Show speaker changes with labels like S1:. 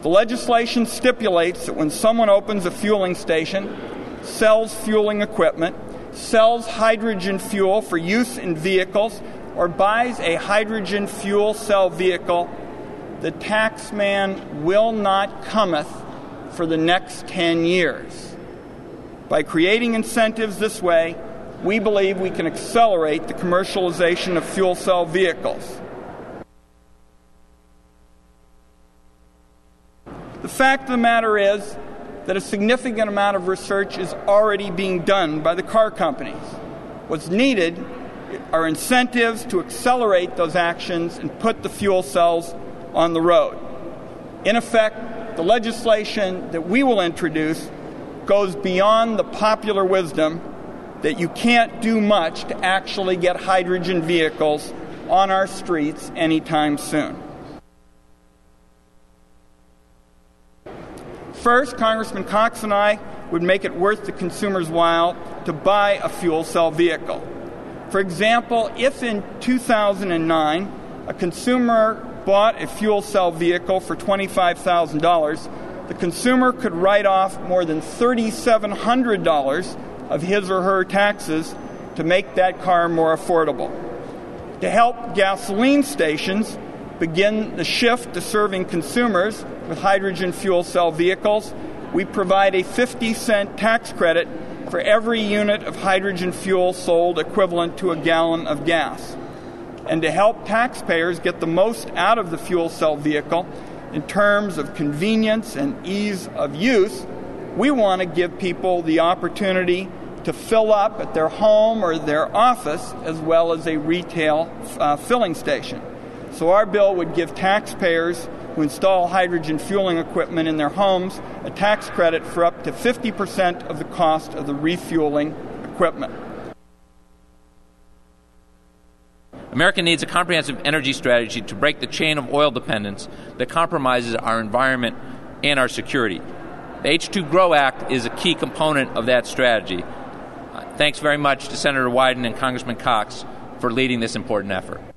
S1: The legislation stipulates that when someone opens a fueling station, sells fueling equipment, sells hydrogen fuel for use in vehicles, or buys a hydrogen fuel cell vehicle, the taxman will not cometh for the next 10 years. By creating incentives this way, we believe we can accelerate the commercialization of fuel cell vehicles. The fact of the matter is that a significant amount of research is already being done by the car companies. What's needed are incentives to accelerate those actions and put the fuel cells on the road. In effect, the legislation that we will introduce goes beyond the popular wisdom that you can't do much to actually get hydrogen vehicles on our streets anytime soon. First, Congressman Cox and I would make it worth the consumer's while to buy a fuel cell vehicle. For example, if in 2009 a consumer bought a fuel cell vehicle for $25,000, the consumer could write off more than $3,700 of his or her taxes to make that car more affordable. To help gasoline stations begin the shift to serving consumers with hydrogen fuel cell vehicles, we provide a 50-cent tax credit for every unit of hydrogen fuel sold equivalent to a gallon of gas. And to help taxpayers get the most out of the fuel cell vehicle in terms of convenience and ease of use, we want to give people the opportunity to fill up at their home or their office as well as a retail filling station. So our bill would give taxpayers who install hydrogen fueling equipment in their homes a tax credit for up to 50% of the cost of the refueling equipment.
S2: America needs a comprehensive energy strategy to break the chain of oil dependence that compromises our environment and our security. The H2 GROW Act is a key component of that strategy. Thanks very much to Senator Wyden and Congressman Cox for leading this important effort.